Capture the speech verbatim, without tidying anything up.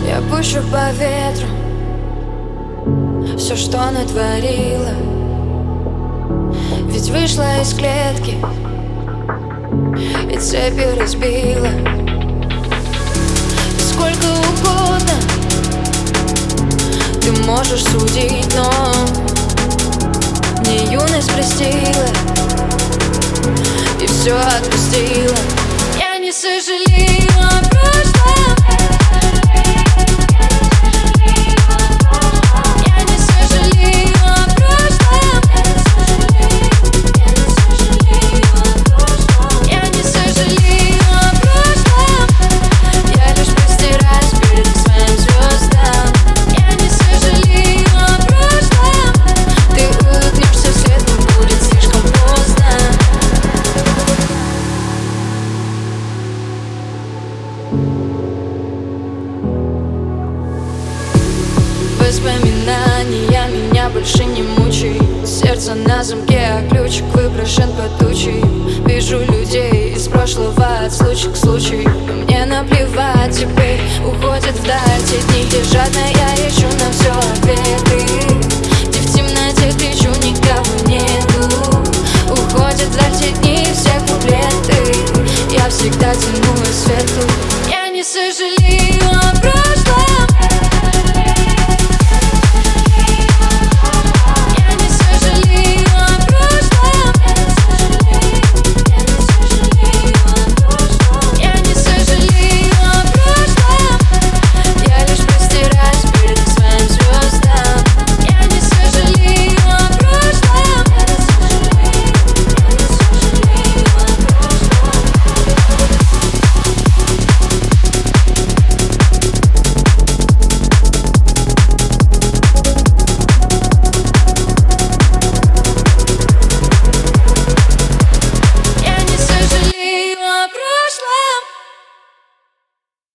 Я пущу по ветру все, что натворила. Ведь вышла из клетки и цепи разбила. И сколько угодно ты можешь судить, но мне юность простила и все отпустила. Я не сожалею о прошлом. Воспоминания меня больше не мучают. Сердце на замке, а ключик выброшен под тучей. Вижу людей из прошлого от случая к случаю. Но мне наплевать, теперь уходят вдаль те дни, где жадно я ищу на все ответы, где в темноте кричу, никого нету. Уходят вдаль те дни, все куплеты, я всегда тяну к свету.